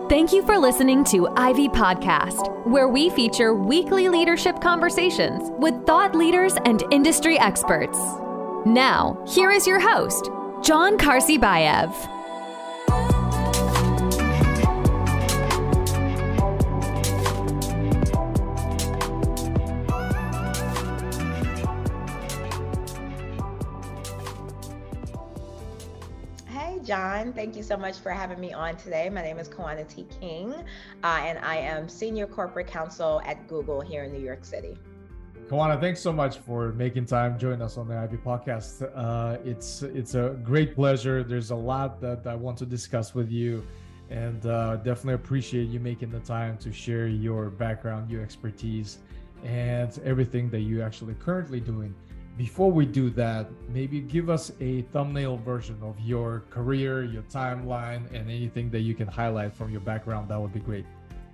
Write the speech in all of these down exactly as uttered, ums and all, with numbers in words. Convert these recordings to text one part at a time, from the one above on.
Thank you for listening to Ivy Podcast, where we feature weekly leadership conversations with thought leaders and industry experts. Now, here is your host, John Karsibayev. John, thank you so much for having me on today. My name is Kawana T. King, uh, and I am Senior Corporate Counsel at Google here in New York City. Kawana, thanks so much for making time, joining us on the Ivy Podcast. Uh, it's it's a great pleasure. There's a lot that I want to discuss with you, and uh, definitely appreciate you making the time to share your background, your expertise, and everything that you're actually currently doing. Before we do that, maybe give us a thumbnail version of your career, your timeline, and anything that you can highlight from your background. That would be great.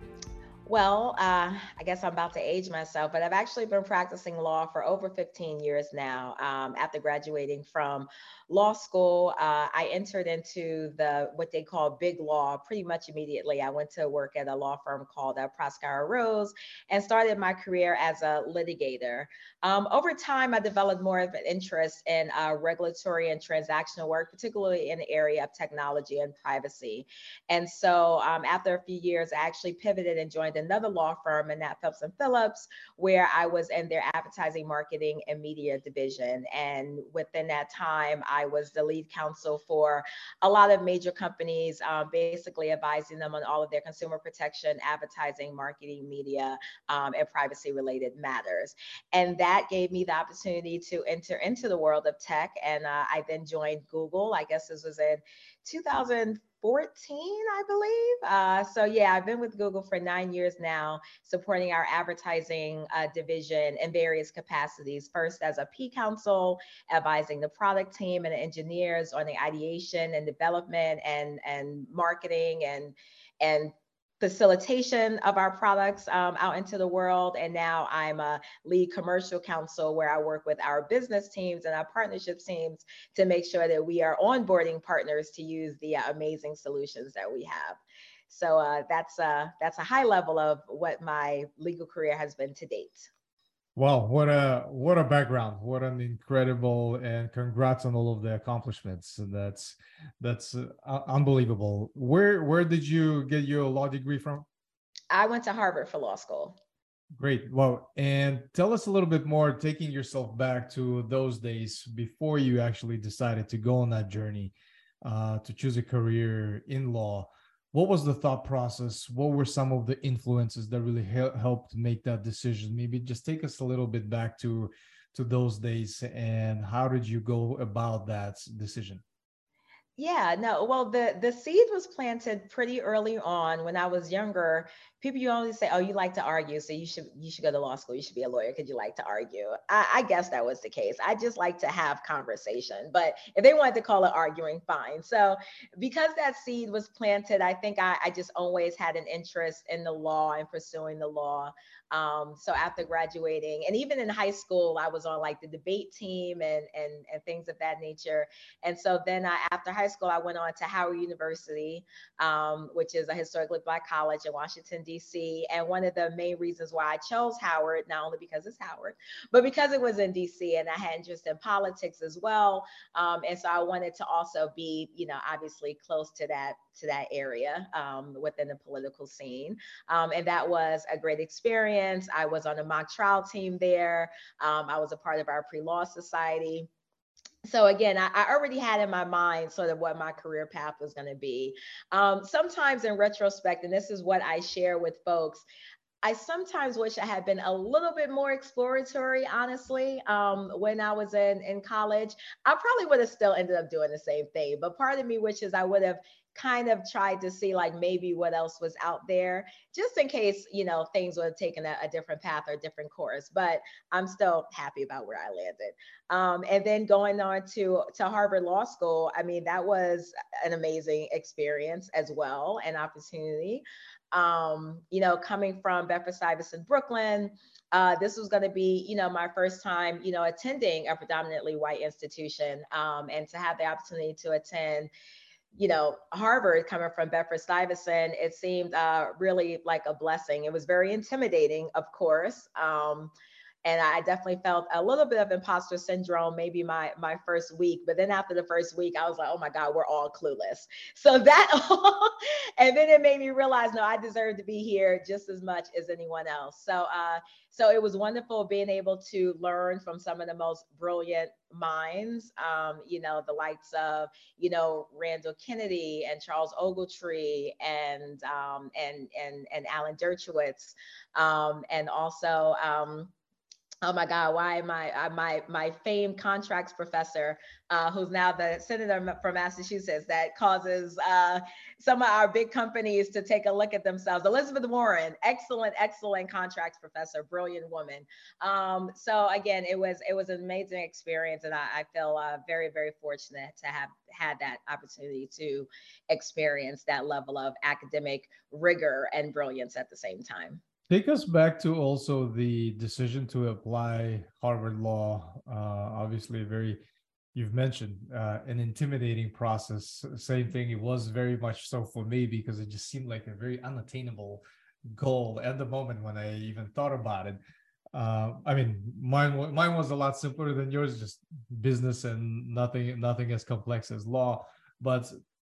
Well, uh, I guess I'm about to age myself, but I've actually been practicing law for over fifteen years now. Um, after graduating from law school, uh, I entered into the what they call big law pretty much immediately. I went to work at a law firm called uh, Proskauer Rose and started my career as a litigator. Um, over time, I developed more of an interest in uh, regulatory and transactional work, particularly in the area of technology and privacy. And so um, after a few years, I actually pivoted and joined another law firm, and that Phelps and Phillips, where I was in their advertising, marketing, and media division. And within that time, I was the lead counsel for a lot of major companies, um, basically advising them on all of their consumer protection, advertising, marketing, media, um, and privacy-related matters. And that gave me the opportunity to enter into the world of tech. And uh, I then joined Google. I guess this was in two thousand fourteen, I believe. Uh, so yeah, I've been with Google for nine years now, supporting our advertising uh, division in various capacities. First as a P counsel, advising the product team and the engineers on the ideation and development and, and marketing and, and facilitation of our products um, out into the world. And now I'm a lead commercial counsel where I work with our business teams and our partnership teams to make sure that we are onboarding partners to use the uh, amazing solutions that we have. So uh, that's, uh, that's a high level of what my legal career has been to date. Wow, what a what a background! What an incredible, and congrats on all of the accomplishments. That's that's uh, unbelievable. Where where did you get your law degree from? I went to Harvard for law school. Great. Well, and tell us a little bit more, taking yourself back to those days before you actually decided to go on that journey uh, to choose a career in law. What was the thought process? What were some of the influences that really he- helped make that decision? Maybe just take us a little bit back to, to those days, and how did you go about that decision? Yeah, no, well, the the seed was planted pretty early on when I was younger. People you always say, "Oh, you like to argue, so you should you should go to law school. You should be a lawyer because you like to argue." I, I guess that was the case. I just like to have conversation, but if they wanted to call it arguing, fine. So because that seed was planted, I think I, I just always had an interest in the law and pursuing the law. Um, so after graduating, and even in high school, I was on like the debate team and and and things of that nature. And so then I, after high school, I went on to Howard University, um, which is a historically Black college in Washington, D C. And one of the main reasons why I chose Howard, not only because it's Howard, but because it was in D C and I had interest in politics as well. Um, and so I wanted to also be, you know, obviously close to that to that area um, within the political scene. Um, and that was a great experience. I was on a mock trial team there. Um, I was a part of our pre-law society. So again, I, I already had in my mind sort of what my career path was going to be. Um, sometimes in retrospect, and this is what I share with folks, I sometimes wish I had been a little bit more exploratory, honestly. Um, when I was in, in college, I probably would have still ended up doing the same thing. But part of me wishes I would have kind of tried to see like maybe what else was out there, just in case, you know, things would have taken a, a different path or a different course. But I'm still happy about where I landed. Um, and then going on to, to Harvard Law School, I mean, that was an amazing experience as well, an opportunity. Um, you know, coming from Bedford-Stuyvesant, Brooklyn, uh, this was going to be, you know, my first time, you know, attending a predominantly white institution, um, and to have the opportunity to attend you know, Harvard, coming from Bedford Stuyvesant, it seemed uh, really like a blessing. It was very intimidating, of course. Um, and I definitely felt a little bit of imposter syndrome, maybe my my first week. But then after the first week, I was like, oh my God, we're all clueless. So that, and then it made me realize, no, I deserve to be here just as much as anyone else. So, uh, so it was wonderful being able to learn from some of the most brilliant minds, um, you know, the likes of, you know, Randall Kennedy and Charles Ogletree and um, and and and Alan Dershowitz, um, and also. Um, Oh my God, why am I, uh, my, my famed contracts professor, uh, who's now the senator from Massachusetts, that causes uh, some of our big companies to take a look at themselves. Elizabeth Warren, excellent, excellent contracts professor, brilliant woman. Um, so again, it was, it was an amazing experience. And I, I feel uh, very, very fortunate to have had that opportunity to experience that level of academic rigor and brilliance at the same time. Take us back to also the decision to apply Harvard Law. Uh, obviously, very, you've mentioned uh, an intimidating process. Same thing. It was very much so for me because it just seemed like a very unattainable goal at the moment when I even thought about it. Uh, I mean, mine mine was a lot simpler than yours, just business and nothing nothing as complex as law. But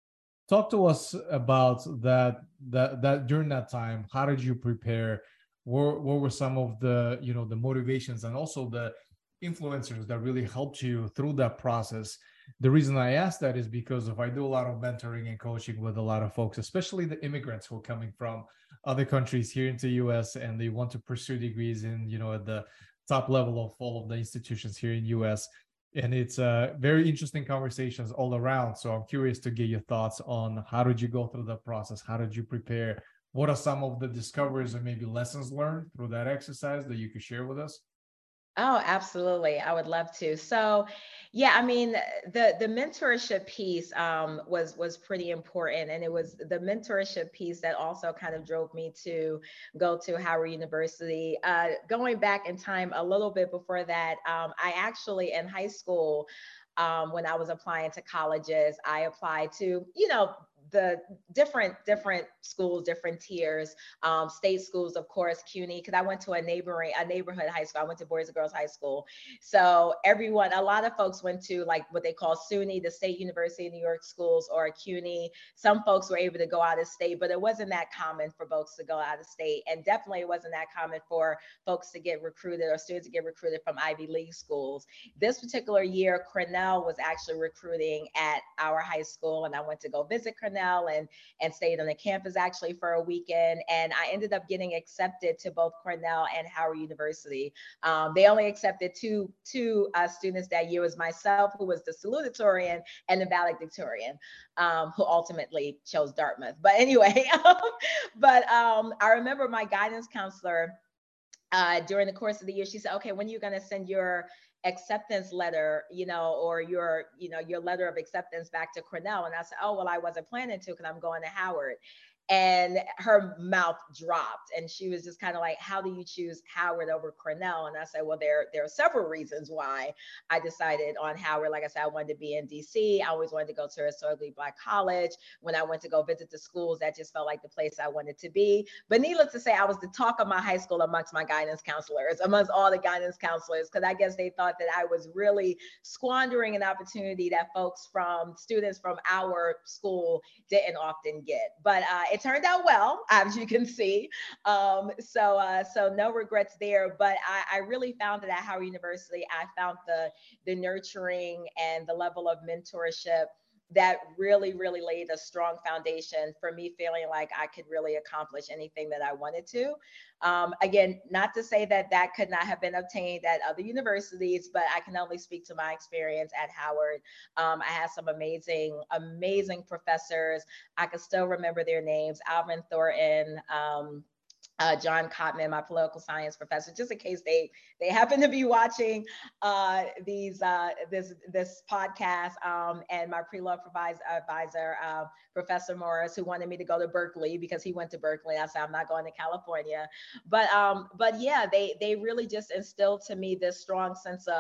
talk to us about that, that, that during that time, how did you prepare? What, what were some of the, you know, the motivations and also the influencers that really helped you through that process? The reason I ask that is because if I do a lot of mentoring and coaching with a lot of folks, especially the immigrants who are coming from other countries here into the U S and they want to pursue degrees in, you know, at the top level of all of the institutions here in U S, and it's uh, very interesting conversations all around. So I'm curious to get your thoughts on how did you go through that process? How did you prepare? What are some of the discoveries and maybe lessons learned through that exercise that you could share with us? Oh, absolutely. I would love to. So, yeah, I mean, the the mentorship piece um, was was pretty important, and it was the mentorship piece that also kind of drove me to go to Howard University. Uh, going back in time a little bit before that, um, I actually in high school, um, when I was applying to colleges, I applied to, you know, the different different schools, different tiers, um, state schools, of course, CUNY, because I went to a neighboring a neighborhood high school. I went to Boys and Girls High School. So everyone, a lot of folks went to like what they call SUNY, the State University of New York schools, or CUNY. Some folks were able to go out of state, but it wasn't that common for folks to go out of state. And definitely it wasn't that common for folks to get recruited or students to get recruited from Ivy League schools. This particular year, Cornell was actually recruiting at our high school, and I went to go visit Cornell and and stayed on the campus actually for a weekend. And I ended up getting accepted to both Cornell and Howard University. Um, they only accepted two two uh, students that year. It was myself, who was the salutatorian, and the valedictorian, um, who ultimately chose Dartmouth. But anyway, but um, I remember my guidance counselor uh, during the course of the year, she said, okay, when are you going to send your acceptance letter, you know, or your, you know, your letter of acceptance back to Cornell? And I said, oh, well, I wasn't planning to because I'm going to Howard. And her mouth dropped, and she was just kind of like, how do you choose Howard over Cornell? And I said, well, there, there are several reasons why I decided on Howard. Like I said, I wanted to be in D C. I always wanted to go to a historically Black college. When I went to go visit the schools, that just felt like the place I wanted to be. But needless to say, I was the talk of my high school amongst my guidance counselors, amongst all the guidance counselors, because I guess they thought that I was really squandering an opportunity that folks from, students from our school didn't often get. But uh, it turned out well, as you can see. Um, so, uh, so no regrets there. But I, I really found that at Howard University, I found the the nurturing and the level of mentorship that really, really laid a strong foundation for me feeling like I could really accomplish anything that I wanted to. Um, again, not to say that that could not have been obtained at other universities, but I can only speak to my experience at Howard. Um, I had some amazing, amazing professors. I can still remember their names: Alvin Thornton, um, Uh, John Cotman, my political science professor, just in case they they happen to be watching uh, these uh, this this podcast, um, and my pre-law advisor, uh, Professor Morris, who wanted me to go to Berkeley because he went to Berkeley. I said, I'm not going to California, but um, but yeah, they they really just instilled to me this strong sense of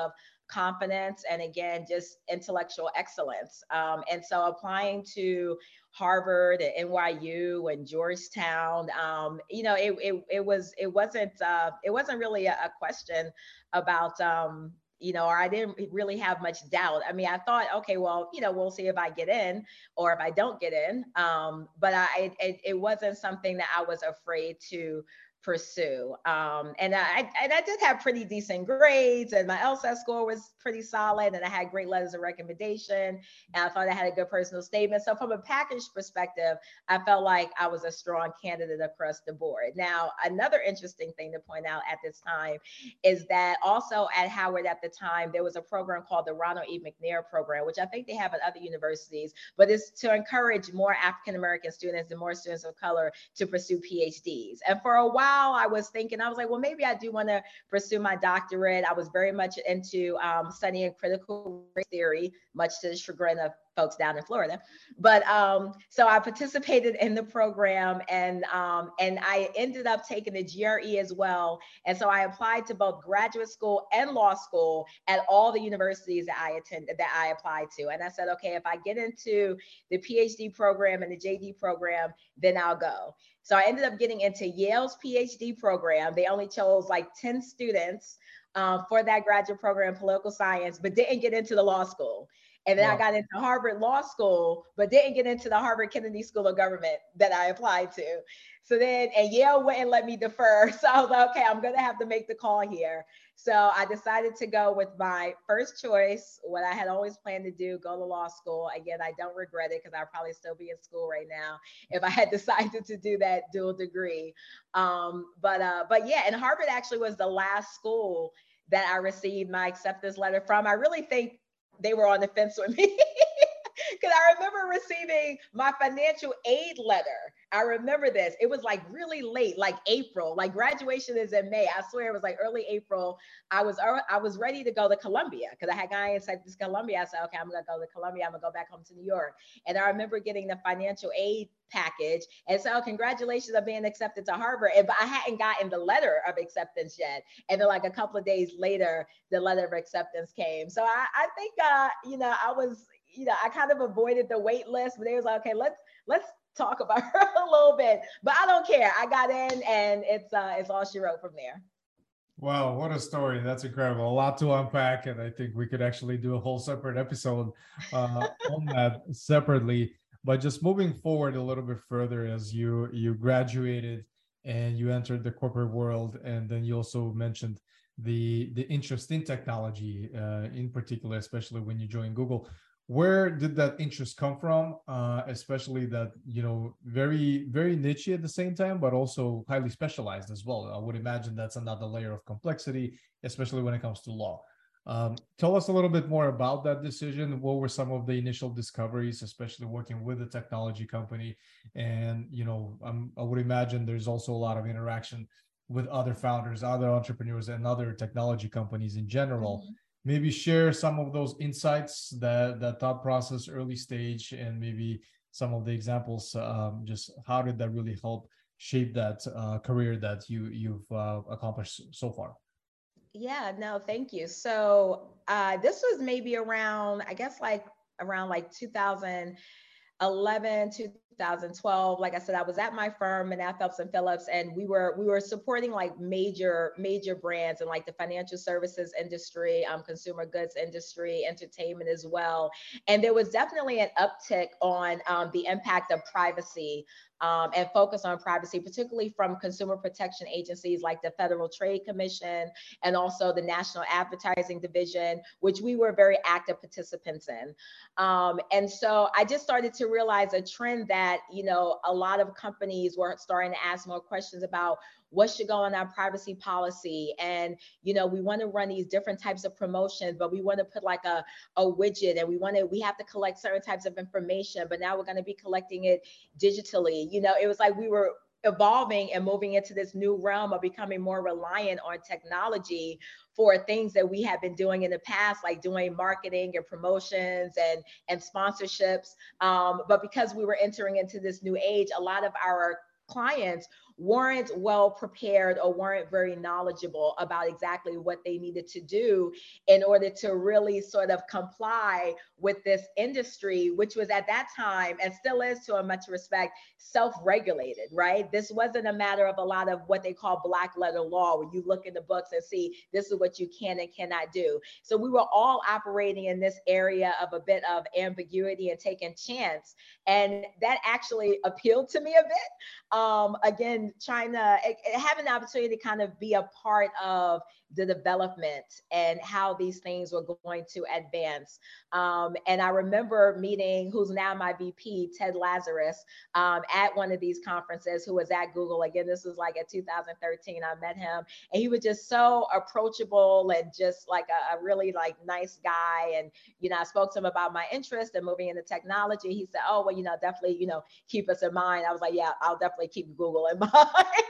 confidence and again, just intellectual excellence. Um, and so applying to Harvard and N Y U and Georgetown, um, you know, it, it, it was, it wasn't, uh, it wasn't really a, a question about, um, you know, or I didn't really have much doubt. I mean, I thought, okay, well, you know, we'll see if I get in or if I don't get in. Um, but I, it, it wasn't something that I was afraid to pursue. Um, and I and I did have pretty decent grades, and my LSAT score was pretty solid, and I had great letters of recommendation, and I thought I had a good personal statement. So from a package perspective, I felt like I was a strong candidate across the board. Now, another interesting thing to point out at this time is that also at Howard at the time, there was a program called the Ronald E. McNair program, which I think they have at other universities, but it's to encourage more African-American students and more students of color to pursue PhDs. And for a while, I was thinking, I was like, well, maybe I do want to pursue my doctorate. I was very much into um, studying critical race theory, much to the chagrin of folks down in Florida. But um, so I participated in the program, and um, and I ended up taking the G R E as well. And so I applied to both graduate school and law school at all the universities that I attended, that I applied to. And I said, okay, if I get into the PhD program and the J D program, then I'll go. So I ended up getting into Yale's PhD program. They only chose like ten students um, for that graduate program in political science, but didn't get into the law school. And then wow. I got into Harvard Law School, but didn't get into the Harvard Kennedy School of Government that I applied to. So then, and Yale wouldn't let me defer. So I was like, okay, I'm going to have to make the call here. So I decided to go with my first choice, what I had always planned to do, go to law school. Again, I don't regret it because I'd probably still be in school right now if I had decided to do that dual degree. Um, but, uh, but yeah, and Harvard actually was the last school that I received my acceptance letter from. I really think they were on the fence with me because I remember receiving my financial aid letter. I remember this. It was like really late, like April, like graduation is in May. I swear it was like early April. I was I was ready to go to Columbia because I had gone and said this Columbia. I said, okay, I'm going to go to Columbia. I'm going to go back home to New York. And I remember getting the financial aid package and so, oh, congratulations on being accepted to Harvard. And, but I hadn't gotten the letter of acceptance yet. And then like a couple of days later, the letter of acceptance came. So I, I think, uh, you know, I was, you know, I kind of avoided the wait list, but they was like, okay, let's, let's talk about her a little bit, but I don't care. I got in and it's, uh, it's all she wrote from there. Wow, what a story. That's incredible. A lot to unpack. And I think we could actually do a whole separate episode uh, on that separately. But just moving forward a little bit further, as you you graduated and you entered the corporate world, and then you also mentioned the the interest in technology, uh, in particular, especially when you joined Google. Where did that interest come from? Uh, especially that, you know, very very niche at the same time, but also highly specialized as well. I would imagine that's another layer of complexity, especially when it comes to law. Um, tell us a little bit more about that decision. What were some of the initial discoveries, especially working with a technology company? And, you know, um, I would imagine there's also a lot of interaction with other founders, other entrepreneurs, and other technology companies in general. Mm-hmm. Maybe share some of those insights, that, that thought process, early stage, and maybe some of the examples. Um, just how did that really help shape that uh, career that you, you've uh, accomplished so far? Yeah, no, thank you. So uh, this was maybe around, I guess, like around like two thousand eleven, two thousand twelve. Like I said, I was at my firm, Manatt Phelps and Phillips, and we were we were supporting like major major brands in like the financial services industry, um, consumer goods industry, entertainment as well. And there was definitely an uptick on um, the impact of privacy. Um, and focus on privacy, particularly from consumer protection agencies like the Federal Trade Commission and also the National Advertising Division, which we were very active participants in. Um, and so I just started to realize a trend that, you know, a lot of companies were starting to ask more questions about what should go on our privacy policy. And, you know, we want to run these different types of promotions, but we want to put like a, a widget, and we want to, we have to collect certain types of information, but now we're going to be collecting it digitally. You know, it was like we were evolving and moving into this new realm of becoming more reliant on technology for things that we have been doing in the past, like doing marketing and promotions and, and sponsorships. Um, but because we were entering into this new age, a lot of our clients weren't well prepared or weren't very knowledgeable about exactly what they needed to do in order to really sort of comply with this industry, which was at that time and still is to a much respect self-regulated, right? This wasn't a matter of a lot of what they call black letter law, where you look in the books and see this is what you can and cannot do. So we were all operating in this area of a bit of ambiguity and taking chance. And that actually appealed to me a bit. Um, again, trying to have an opportunity to kind of be a part of the development and how these things were going to advance. Um, and I remember meeting, who's now my V P, Ted Lazarus, um, at one of these conferences, who was at Google. Again, this was like at two thousand thirteen, I met him, and he was just so approachable and just like a, a really like nice guy. And, you know, I spoke to him about my interest in moving into technology. He said, oh, well, you know, definitely, you know, keep us in mind. I was like, yeah, I'll definitely keep Google in mind.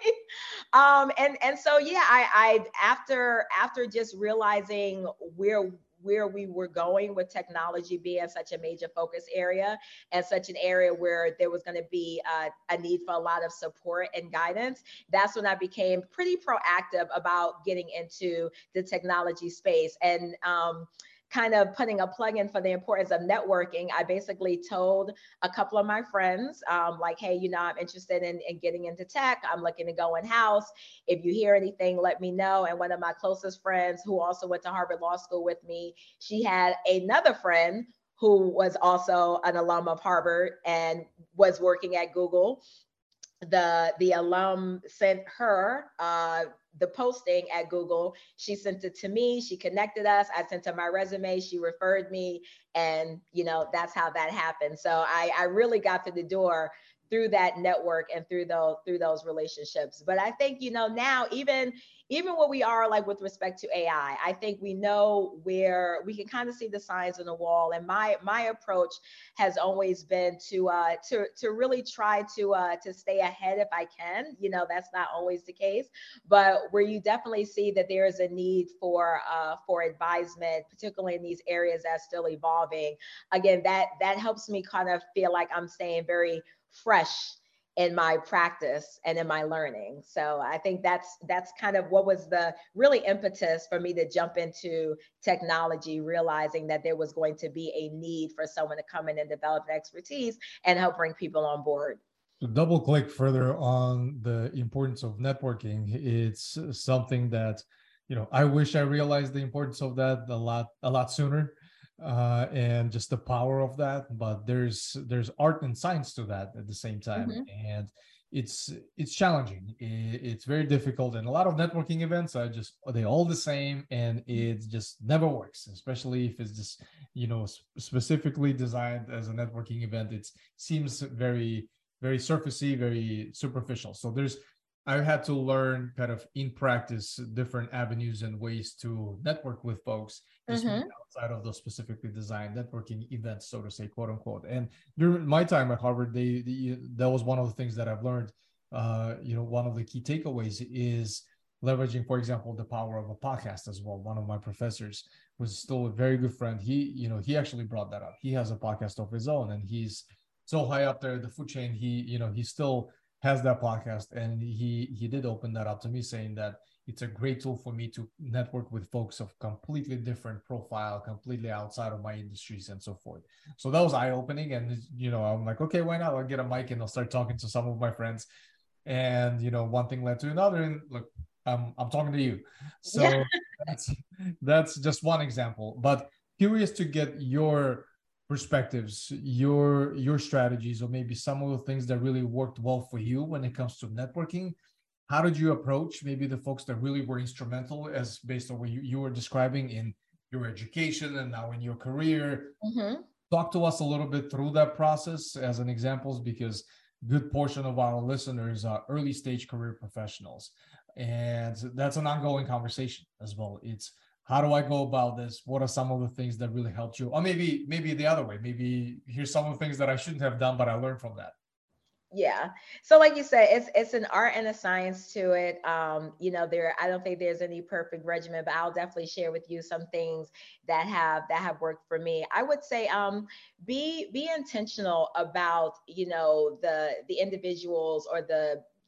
um, and, and so, yeah, I, I, after, after just realizing where where we were going with technology being such a major focus area and such an area where there was going to be uh, a need for a lot of support and guidance, that's when I became pretty proactive about getting into the technology space. And um, kind of putting a plug in for the importance of networking, I basically told a couple of my friends, um, like, hey, you know, I'm interested in, in getting into tech. I'm looking to go in-house. If you hear anything, let me know. And one of my closest friends, who also went to Harvard Law School with me, she had another friend who was also an alum of Harvard and was working at Google. The, the alum sent her uh, the posting at Google. She sent it to me. She connected us. I sent her my resume. She referred me. And, you know, that's how that happened. So I, I really got to the door through that network and through those, through those relationships. But I think, you know, now even, even where we are, like with respect to A I, I think we know where we can kind of see the signs on the wall. And my, my approach has always been to, uh, to, to really try to, uh, to stay ahead if I can. You know, that's not always the case, but where you definitely see that there is a need for, uh, for advisement, particularly in these areas that's still evolving. Again, that, that helps me kind of feel like I'm staying very fresh in my practice and in my learning. So I think that's that's kind of what was the really impetus for me to jump into technology, realizing that there was going to be a need for someone to come in and develop expertise and help bring people on board. To double click further on the importance of networking, it's something that, you know, I wish I realized the importance of that a lot, a lot sooner. Uh, and just the power of that, but there's there's art and science to that at the same time, mm-hmm. and it's it's challenging. It, it's very difficult, and a lot of networking events are just they all the same, and it just never works. Especially if it's just you know specifically designed as a networking event, it seems very very surfacey, very superficial. So there's I've had to learn kind of in practice different avenues and ways to network with folks just mm-hmm. outside of those specifically designed networking events, so to say, quote unquote. And during my time at Harvard, they, they that was one of the things that I've learned. Uh, you know, one of the key takeaways is leveraging, for example, the power of a podcast as well. One of my professors was still a very good friend. He, you know, he actually brought that up. He has a podcast of his own, and he's so high up there the food chain. He, you know, he still has that podcast, and he he did open that up to me, saying that it's a great tool for me to network with folks of completely different profile, completely outside of my industries and so forth. So that was eye-opening, and you know I'm like, okay, why not? I'll get a mic and I'll start talking to some of my friends, and you know one thing led to another, and look, I'm I'm talking to you. So yeah. that's that's just one example, but curious to get your perspectives, your your strategies, or maybe some of the things that really worked well for you when it comes to networking. How did you approach maybe the folks that really were instrumental, as based on what you, you were describing in your education and now in your career? Mm-hmm. Talk to us a little bit through that process as an examples, because good portion of our listeners are early stage career professionals, and that's an ongoing conversation as well. It's how do I go about this? What are some of the things that really helped you? Or maybe, maybe the other way, maybe here's some of the things that I shouldn't have done, but I learned from that. Yeah. So like you said, it's it's an art and a science to it. Um, you know, there I don't think there's any perfect regimen, but I'll definitely share with you some things that have that have worked for me. I would say um be be intentional about, you know, the the individuals or the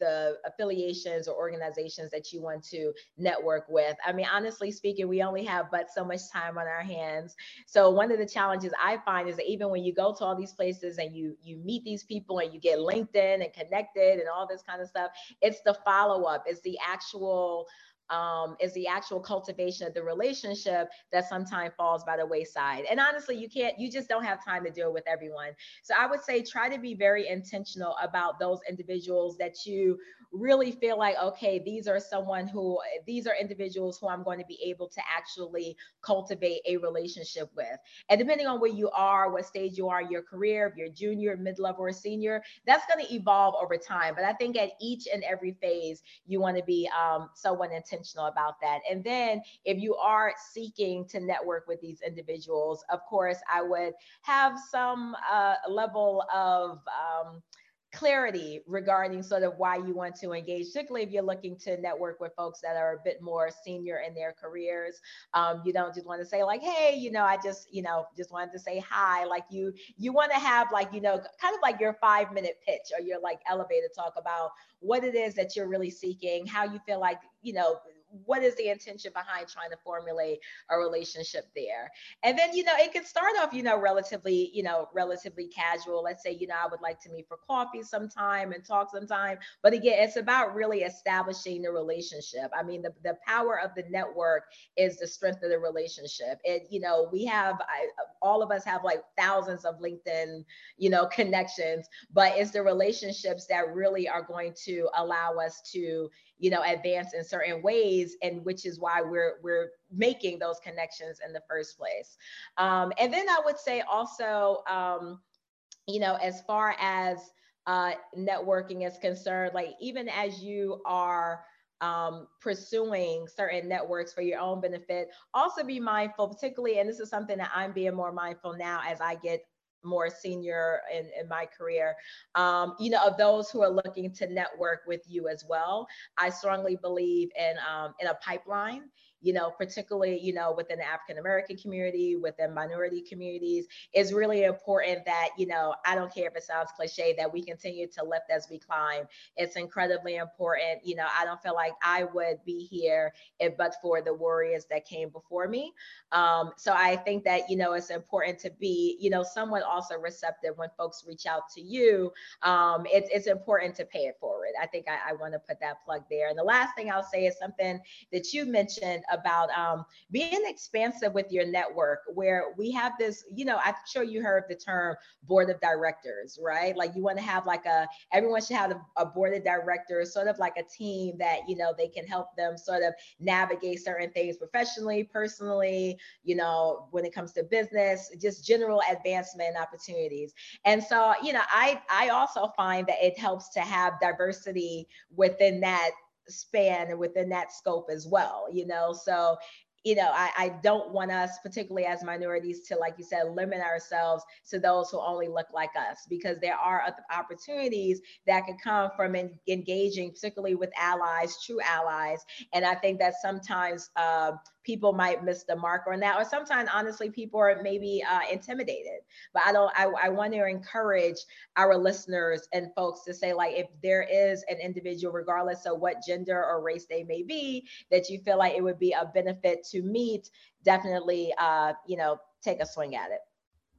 the affiliations or organizations that you want to network with. I mean, honestly speaking, we only have but so much time on our hands. So one of the challenges I find is that even when you go to all these places and you you meet these people and you get LinkedIn and connected and all this kind of stuff, it's the follow-up, it's the actual Um, is the actual cultivation of the relationship that sometimes falls by the wayside. And honestly, you can't, you just don't have time to deal with everyone. So I would say try to be very intentional about those individuals that you really feel like, okay, these are someone who, these are individuals who I'm going to be able to actually cultivate a relationship with. And depending on where you are, what stage you are in your career, if you're junior, mid-level, or senior, that's going to evolve over time. But I think at each and every phase, you want to be um, someone intentional about that. And then if you are seeking to network with these individuals, of course, I would have some uh, level of um, clarity regarding sort of why you want to engage, particularly if you're looking to network with folks that are a bit more senior in their careers. Um, you don't just want to say like, hey, you know, I just, you know, just wanted to say hi. Like you, you want to have like, you know, kind of like your five minute pitch or your like elevator talk about what it is that you're really seeking, how you feel like, you know, what is the intention behind trying to formulate a relationship there? And then, you know, it could start off, you know, relatively, you know, relatively casual. Let's say, you know, I would like to meet for coffee sometime and talk sometime. But again, it's about really establishing the relationship. I mean, the, the power of the network is the strength of the relationship. It, you know, we have, I, all of us have like thousands of LinkedIn, you know, connections, but it's the relationships that really are going to allow us to, you know, advance in certain ways, and which is why we're we're making those connections in the first place. Um, and then I would say also, um, you know, as far as uh, networking is concerned, like even as you are um, pursuing certain networks for your own benefit, also be mindful, particularly, and this is something that I'm being more mindful now as I get more senior in, in my career, um, you know, of those who are looking to network with you as well. I strongly believe in, um, in a pipeline, you know, particularly, you know, within the African-American community, within minority communities. It's really important that, you know, I don't care if it sounds cliche, that we continue to lift as we climb. It's incredibly important. You know, I don't feel like I would be here if but for the warriors that came before me. Um, so I think that, you know, it's important to be, you know, somewhat also receptive when folks reach out to you. Um, it's, it's important to pay it forward. I think I, I want to put that plug there. And the last thing I'll say is something that you mentioned about um, being expansive with your network, where we have this, you know, I'm sure you heard the term board of directors, right? Like you want to have like a, everyone should have a, a board of directors, sort of like a team that, you know, they can help them sort of navigate certain things professionally, personally, you know, when it comes to business, just general advancement opportunities. And so, you know, I, I also find that it helps to have diversity within that span and within that scope as well, you know, so, you know, I, I don't want us, particularly as minorities, to, like you said, limit ourselves to those who only look like us, because there are opportunities that can come from en- engaging, particularly with allies, true allies. And I think that sometimes uh, people might miss the mark on that, or sometimes, honestly, people are maybe uh, intimidated. But I don't. I, I want to encourage our listeners and folks to say, like, if there is an individual, regardless of what gender or race they may be, that you feel like it would be a benefit to meet, definitely, uh, you know, take a swing at it.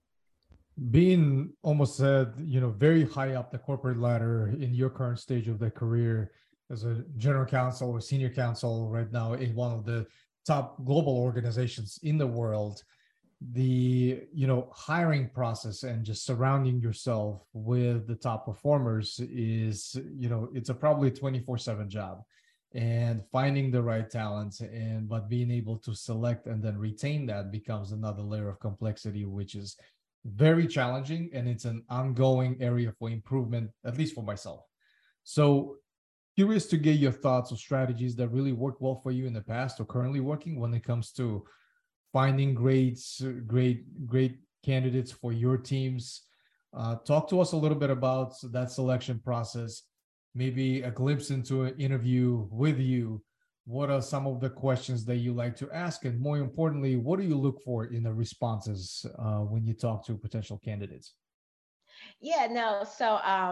Being almost said, you know, very high up the corporate ladder in your current stage of the career as a general counsel or senior counsel right now in one of the top global organizations in the world, the, you know, hiring process and just surrounding yourself with the top performers is, you know, it's a probably twenty-four seven job. And finding the right talent, and but being able to select and then retain that becomes another layer of complexity, which is very challenging, and it's an ongoing area for improvement, at least for myself. So curious to get your thoughts or strategies that really worked well for you in the past or currently working when it comes to finding great, great, great candidates for your teams. Uh, talk to us a little bit about that selection process, maybe a glimpse into an interview with you. What are some of the questions that you like to ask? And more importantly, what do you look for in the responses uh, when you talk to potential candidates? Yeah, no. So um,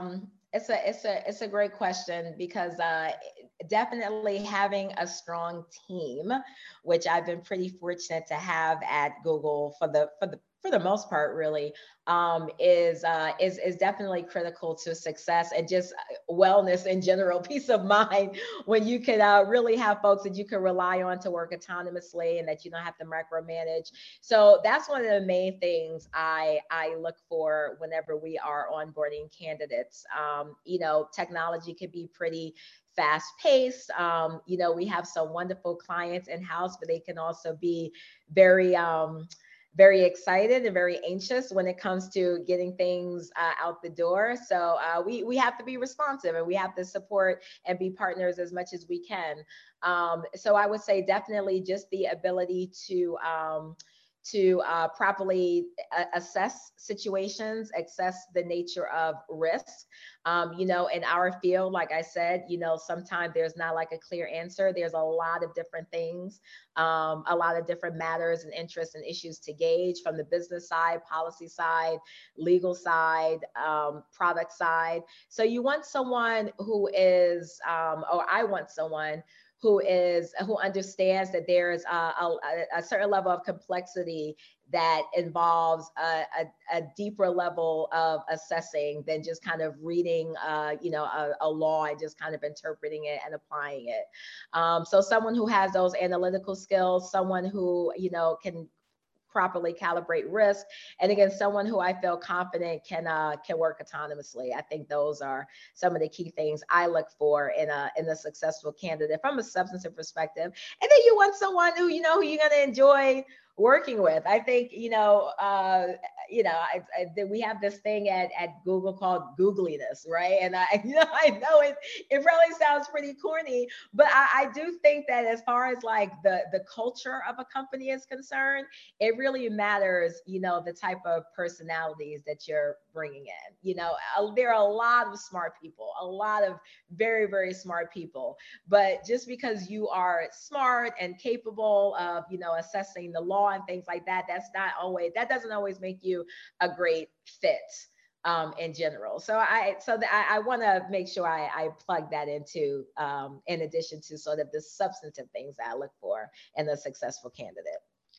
It's a it's a it's a great question because uh, definitely having a strong team, which I've been pretty fortunate to have at Google for the for the for the most part, really, um, is uh, is is definitely critical to success and just wellness in general, peace of mind when you can uh, really have folks that you can rely on to work autonomously and that you don't have to micromanage. So that's one of the main things I I look for whenever we are onboarding candidates. Um, you know, technology can be pretty fast paced. Um, you know, we have some wonderful clients in house, but they can also be very um, very excited and very anxious when it comes to getting things uh, out the door. So uh, we we have to be responsive and we have to support and be partners as much as we can. Um, so I would say definitely just the ability to um, to uh, properly uh, assess situations, assess the nature of risk. Um, you know, in our field, like I said, you know, sometimes there's not like a clear answer. There's a lot of different things, um, a lot of different matters and interests and issues to gauge from the business side, policy side, legal side, um, product side. So you want someone who is, um, or I want someone who is who understands that there's a, a, a certain level of complexity that involves a, a, a deeper level of assessing than just kind of reading, uh, you know, a, a law and just kind of interpreting it and applying it. Um, so someone who has those analytical skills, someone who, you know, can properly calibrate risk, and again, someone who I feel confident can uh, can work autonomously. I think those are some of the key things I look for in a in a successful candidate from a substantive perspective. And then you want someone who you know who you're going to enjoy working with. I think you know uh, you know I, I, we have this thing at, at Google called googliness, right? And I you know I know it it probably sounds pretty corny, but I, I do think that as far as like the the culture of a company is concerned, it really matters, you know, the type of personalities that you're bringing in. You know, there are a lot of smart people, a lot of very, very smart people. But just because you are smart and capable of, you know, assessing the law and things like that, that's not always, that doesn't always make you a great fit. Um, in general. So I, so that I, I want to make sure I, I plug that into, um, in addition to sort of the substantive things that I look for in a successful candidate.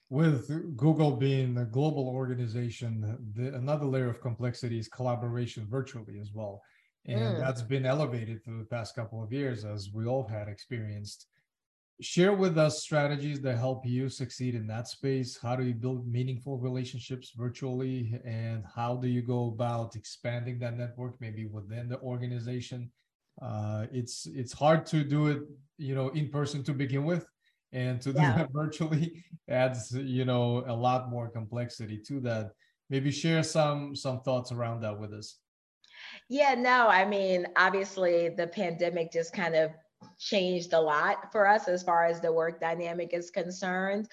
With Google being a global organization, the, another layer of complexity is collaboration virtually as well. And mm. that's been elevated through the past couple of years, as we all had experienced. Share with us strategies that help you succeed in that space. How do you build meaningful relationships virtually? And how do you go about expanding that network, maybe within the organization? Uh, it's it's hard to do it, you know, in person to begin with. And to do yeah. that virtually adds, you know, a lot more complexity to that. Maybe share some some thoughts around that with us. Yeah, no, I mean, obviously the pandemic just kind of changed a lot for us as far as the work dynamic is concerned.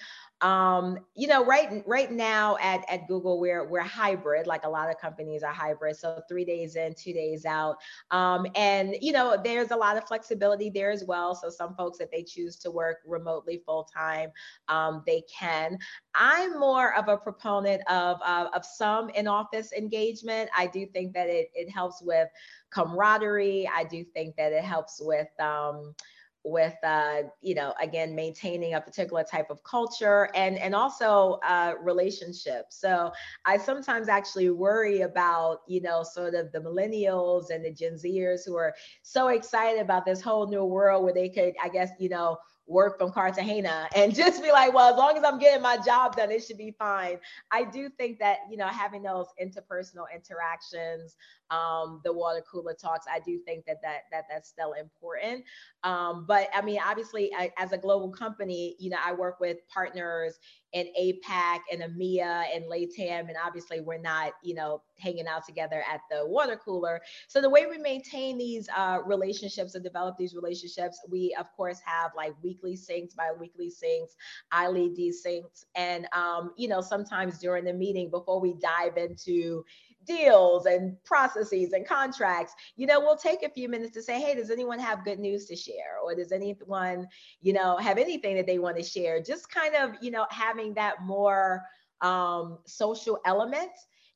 Um, you know, right right now at, at Google, we're we're hybrid, like a lot of companies are hybrid. So three days in, two days out. Um, and, you know, there's a lot of flexibility there as well. So some folks, if they choose to work remotely full time, um, they can. I'm more of a proponent of, uh, of some in-office engagement. I do think that it, it helps with camaraderie. I do think that it helps with, um, with, uh, you know, again, maintaining a particular type of culture and, and also uh, relationships. So I sometimes actually worry about, you know, sort of the millennials and the Gen Zers who are so excited about this whole new world where they could, I guess, you know, work from Cartagena and just be like, well, as long as I'm getting my job done, it should be fine. I do think that, you know, having those interpersonal interactions, um, the water cooler talks, I do think that, that, that that's still important. Um, but I mean, obviously, I, as a global company, you know, I work with partners in APAC and EMEA and LATAM, and obviously we're not, you know, hanging out together at the water cooler. So the way we maintain these uh, relationships and develop these relationships, we of course have like weekly syncs, bi-weekly syncs, I lead these syncs, and um, you know, sometimes during the meeting before we dive into deals and processes and contracts, you know, we'll take a few minutes to say, hey, does anyone have good news to share? Or does anyone, you know, have anything that they want to share? Just kind of, you know, having that more um, social element,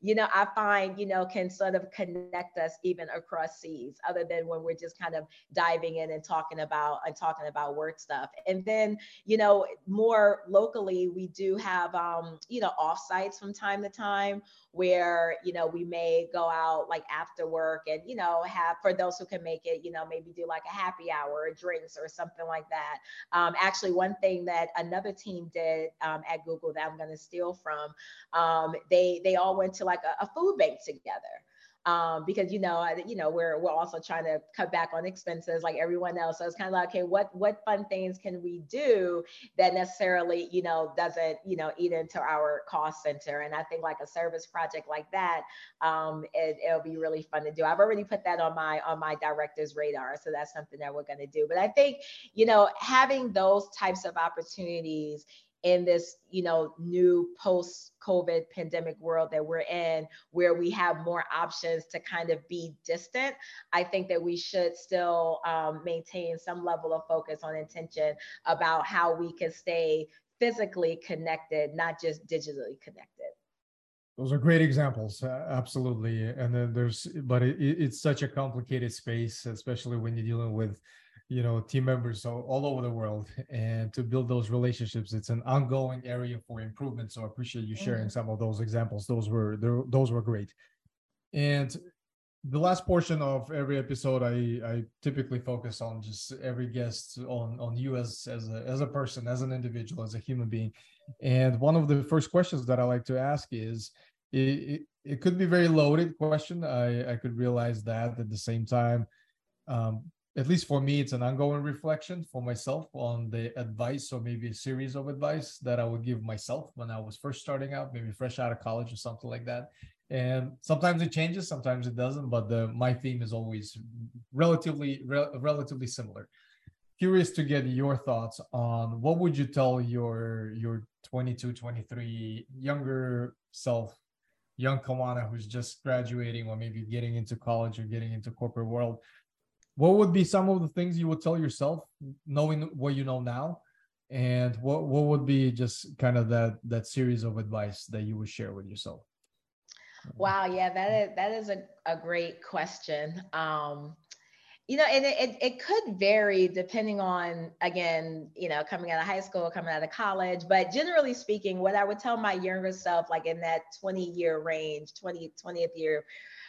you know, I find, you know, can sort of connect us even across seas, other than when we're just kind of diving in and talking about and talking about work stuff. And then, you know, more locally, we do have, um, you know, offsites from time to time where, you know, we may go out like after work and, you know, have, for those who can make it, you know, maybe do like a happy hour or drinks or something like that. Um, actually, one thing that another team did um, at Google that I'm going to steal from, um, they they all went to like a, a food bank together. Um, because you know, I, you know, we're we're also trying to cut back on expenses like everyone else. So it's kind of like, okay, what what fun things can we do that necessarily, you know, doesn't, you know, eat into our cost center? And I think like a service project like that, um, it, it'll be really fun to do. I've already put that on my on my director's radar, so that's something that we're going to do. But I think, you know, having those types of opportunities in this, you know, new post-COVID pandemic world that we're in, where we have more options to kind of be distant, I think that we should still um, maintain some level of focus on intention about how we can stay physically connected, not just digitally connected. Those are great examples, uh, absolutely. And then there's, but it, it's such a complicated space, especially when you're dealing with, you know, team members all, all over the world, and to build those relationships, it's an ongoing area for improvement. So I appreciate you sharing mm-hmm. some of those examples. Those were those were great. And the last portion of every episode, I, I typically focus on just every guest on, on you as, as, a, as a person, as an individual, as a human being. And one of the first questions that I like to ask is, it, it, it could be a very loaded question. I, I could realize that at the same time, um, at least for me, it's an ongoing reflection for myself on the advice, or maybe a series of advice that I would give myself when I was first starting out, maybe fresh out of college or something like that. And sometimes it changes, sometimes it doesn't, but the, my theme is always relatively, re, relatively similar. Curious to get your thoughts on what would you tell your, your twenty-two, twenty-three younger self, young Kawana, who's just graduating or maybe getting into college or getting into corporate world. What would be some of the things you would tell yourself, knowing what you know now? And what, what would be just kind of that, that series of advice that you would share with yourself? Wow. Yeah, that is, that is a, a great question. Um, you know, and it, it, it could vary depending on, again, you know, coming out of high school, coming out of college, but generally speaking, what I would tell my younger self, like in that twenty year range, twenty, twentieth year,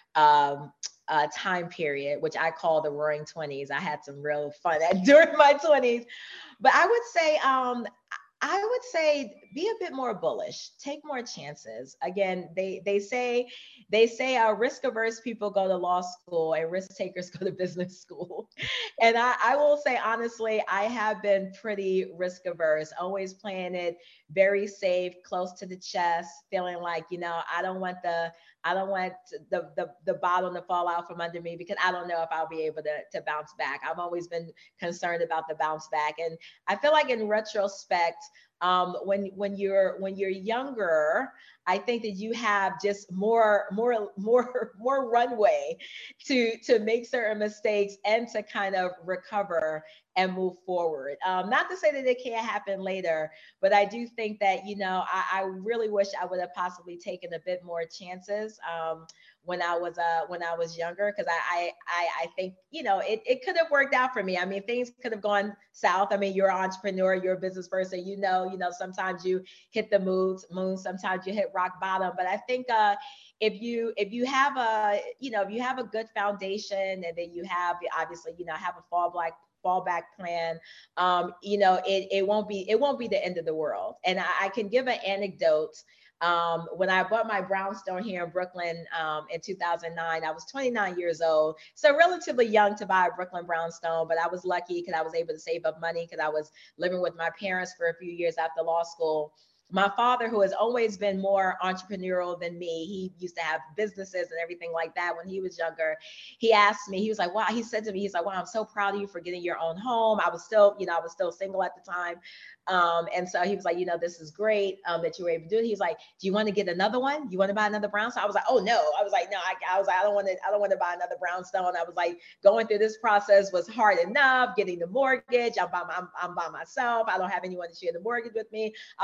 um, uh, time period, which I call the roaring twenties. I had some real fun at during my twenties, but I would say, um, I would say be a bit more bullish, take more chances. Again, they they say they say uh, risk averse people go to law school and risk takers go to business school. And I, I will say honestly, I have been pretty risk averse, always playing it very safe, close to the chest, feeling like, you know, I don't want the I don't want the, the, the bottom to fall out from under me, because I don't know if I'll be able to, to bounce back. I've always been concerned about the bounce back. And I feel like in retrospect, um, when, when you're, when you're younger, I think that you have just more, more, more, more runway to, to make certain mistakes and to kind of recover and move forward. Um, not to say that it can't happen later, but I do think that, you know, I, I really wish I would have possibly taken a bit more chances um, when I was uh, when I was younger, because I, I I think, you know, it, it could have worked out for me. I mean, things could have gone south. I mean, you're an entrepreneur, you're a business person, you know, you know, sometimes you hit the moon, moon, sometimes you hit rock bottom. But I think uh, if you if you have a, you know, if you have a good foundation, and then you have, obviously, you know, have a fallback fallback plan, um, you know, it, it won't be, it won't be the end of the world. And I, I can give an anecdote. Um, when I bought my brownstone here in Brooklyn um, in two thousand nine, I was twenty-nine years old. So relatively young to buy a Brooklyn brownstone, but I was lucky because I was able to save up money because I was living with my parents for a few years after law school. My father, who has always been more entrepreneurial than me, he used to have businesses and everything like that when he was younger. He asked me, he was like, wow, he said to me, he's like, wow, I'm so proud of you for getting your own home. I was still, you know, I was still single at the time. Um, and so he was like, you know, this is great um, that you were able to do it. He's like, do you want to get another one? You want to buy another brownstone? I was like, oh no. I was like, no, I, I was like, I don't want to, I don't want to buy another brownstone. I was like, going through this process was hard enough, getting the mortgage. I'm by, my, I'm, I'm by myself. I don't have anyone to share the mortgage with me. I was like, no, I'm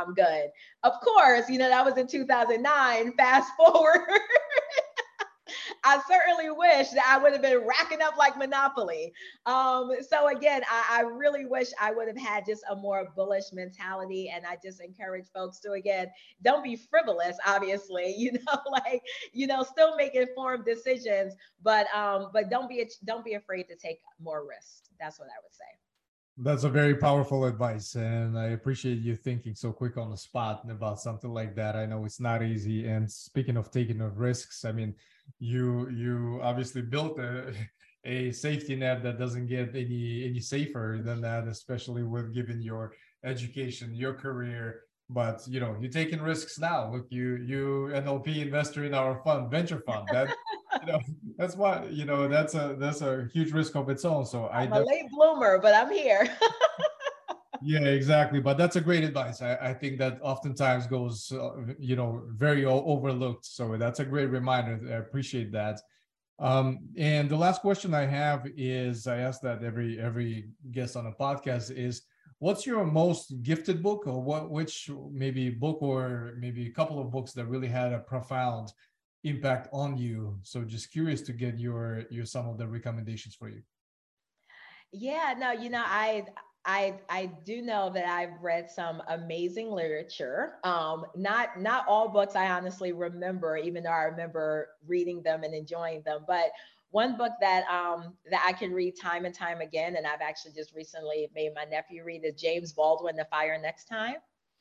I'm good. Of course, you know, that was in two thousand nine. Fast forward. I certainly wish that I would have been racking up like Monopoly. Um, so again, I, I really wish I would have had just a more bullish mentality. And I just encourage folks to, again, don't be frivolous, obviously, you know, like, you know, still make informed decisions, but um, but don't be, don't be afraid to take more risks. That's what I would say. That's a very powerful advice. And I appreciate you thinking so quick on the spot about something like that. I know it's not easy. And speaking of taking of risks, I mean, you you obviously built a, a safety net that doesn't get any any safer than that, especially with given your education, your career. But you know, you're taking risks now. Look, you you N L P investor in our fund, venture fund. That you know, that's why you know that's a that's a huge risk of its own. So I'm I a late bloomer, but I'm here. Yeah, exactly. But that's a great advice. I, I think that oftentimes goes, uh, you know, very o- overlooked. So that's a great reminder. I appreciate that. Um, and the last question I have is, I ask that every every guest on a podcast is, what's your most gifted book, or what, which maybe book or maybe a couple of books that really had a profound impact on you? So just curious to get your your some of the recommendations for you. Yeah, no, you know, I I I do know that I've read some amazing literature. Um, not not all books I honestly remember, even though I remember reading them and enjoying them. But one book that um, that I can read time and time again, and I've actually just recently made my nephew read, is James Baldwin, The Fire Next Time.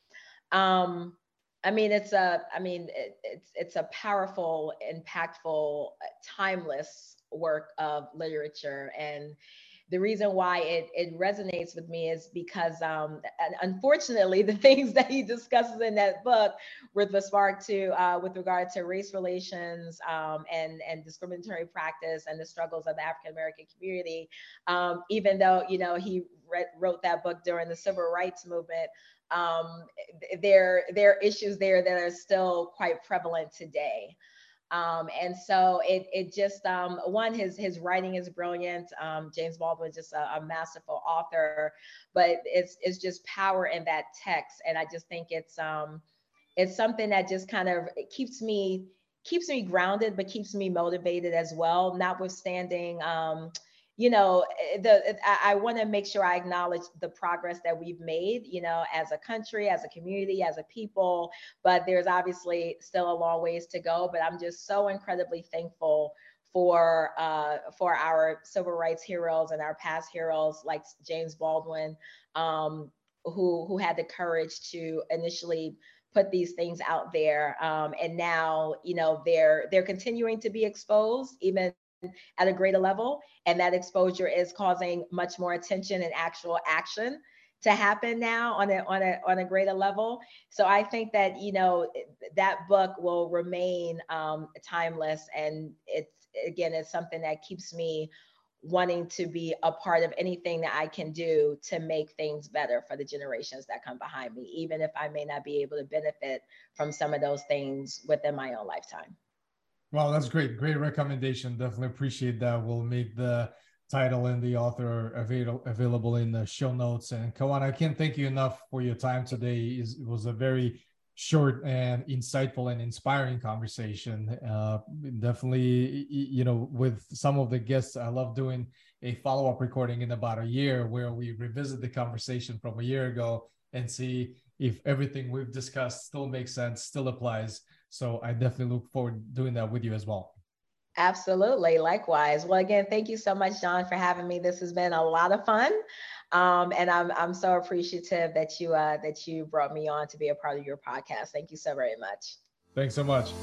Um, I mean, it's a I mean it, it's it's a powerful, impactful, timeless work of literature. And the reason why it, it resonates with me is because, um, unfortunately, the things that he discusses in that book with respect to, uh, with regard to race relations um, and, and discriminatory practice and the struggles of the African-American community, um, even though, you know, he read, wrote that book during the civil rights movement, um, there, there are issues there that are still quite prevalent today. Um, and so it it just, um, one, his his writing is brilliant. Um, James Baldwin is just a, a masterful author, but it's it's just power in that text. And I just think it's um, it's something that just kind of it keeps me keeps me grounded, but keeps me motivated as well. Notwithstanding, um, you know, the I, I want to make sure I acknowledge the progress that we've made, you know, as a country, as a community, as a people, but there's obviously still a long ways to go. But I'm just so incredibly thankful for uh, for our civil rights heroes and our past heroes like James Baldwin, um, who who had the courage to initially put these things out there, um, and now, you know, they're they're continuing to be exposed even at a greater level, and that exposure is causing much more attention and actual action to happen now on a on a on a greater level. So I think that, you know, that book will remain um, timeless, and it's again it's something that keeps me wanting to be a part of anything that I can do to make things better for the generations that come behind me, even if I may not be able to benefit from some of those things within my own lifetime. Well, that's great. Great recommendation. Definitely appreciate that. We'll make the title and the author avail- available in the show notes. And Kawan, I can't thank you enough for your time today. It was a very short and insightful and inspiring conversation. Uh, definitely, you know, with some of the guests, I love doing a follow-up recording in about a year where we revisit the conversation from a year ago and see if everything we've discussed still makes sense, still applies. So I definitely look forward to doing that with you as well. Absolutely. Likewise. Well, again, thank you so much, John, for having me. This has been a lot of fun. Um, and I'm, I'm so appreciative that you, uh, that you brought me on to be a part of your podcast. Thank you so very much. Thanks so much.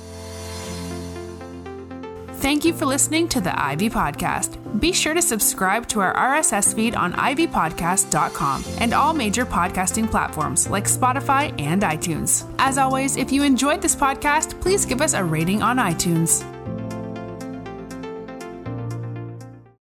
Thank you for listening to the Ivy Podcast. Be sure to subscribe to our R S S feed on ivy podcast dot com and all major podcasting platforms like Spotify and iTunes. As always, if you enjoyed this podcast, please give us a rating on iTunes.